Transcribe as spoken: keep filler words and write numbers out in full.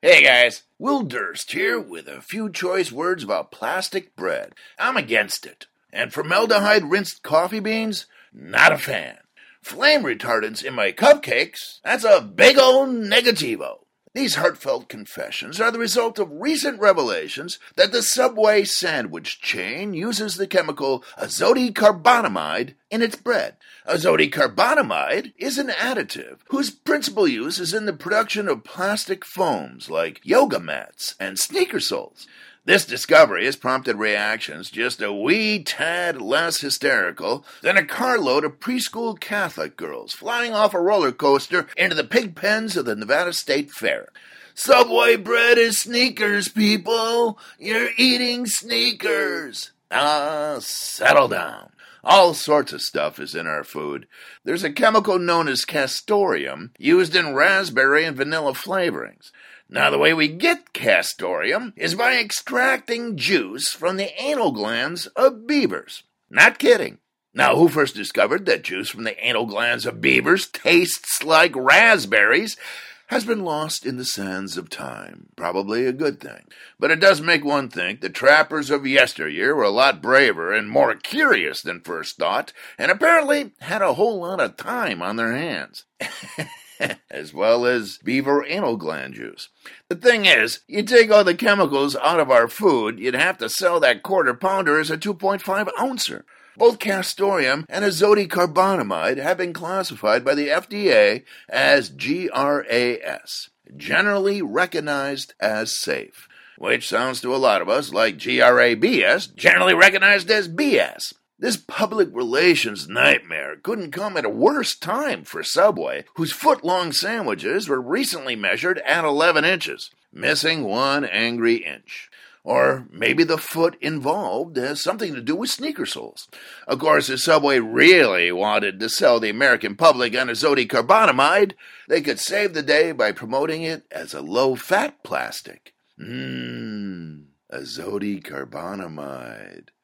Hey guys, Will Durst here with a few choice words about plastic bread. I'm against it. And formaldehyde rinsed coffee beans? Not a fan. Flame retardants in my cupcakes? That's a big ol' negativo. These heartfelt confessions are the result of recent revelations that the Subway sandwich chain uses the chemical azotocarbonamide in its bread. Azotocarbonamide is an additive whose principal use is in the production of plastic foams like yoga mats and sneaker soles. This discovery has prompted reactions just a wee tad less hysterical than a carload of preschool Catholic girls flying off a roller coaster into the pig pens of the Nevada State Fair. Subway bread is sneakers, people! You're eating sneakers! Ah, settle down. All sorts of stuff is in our food. There's a chemical known as castoreum used in raspberry and vanilla flavorings. Now, the way we get castoreum is by extracting juice from the anal glands of beavers. Not kidding. Now, who first discovered that juice from the anal glands of beavers tastes like raspberries has been lost in the sands of time. Probably a good thing. But it does make one think the trappers of yesteryear were a lot braver and more curious than first thought, and apparently had a whole lot of time on their hands. As well as beaver anal gland juice. The thing is, you take all the chemicals out of our food, you'd have to sell that quarter pounder as a two point five ouncer. Both castoreum and azotocarbonamide have been classified by the F D A as G R A S, generally recognized as safe, which sounds to a lot of us like G R A B S, generally recognized as B S. This public relations nightmare couldn't come at a worse time for Subway, whose foot-long sandwiches were recently measured at eleven inches, missing one angry inch. Or maybe the foot involved has something to do with sneaker soles. Of course, if Subway really wanted to sell the American public on azotocarbonamide, they could save the day by promoting it as a low-fat plastic. Mmm, azotocarbonamide.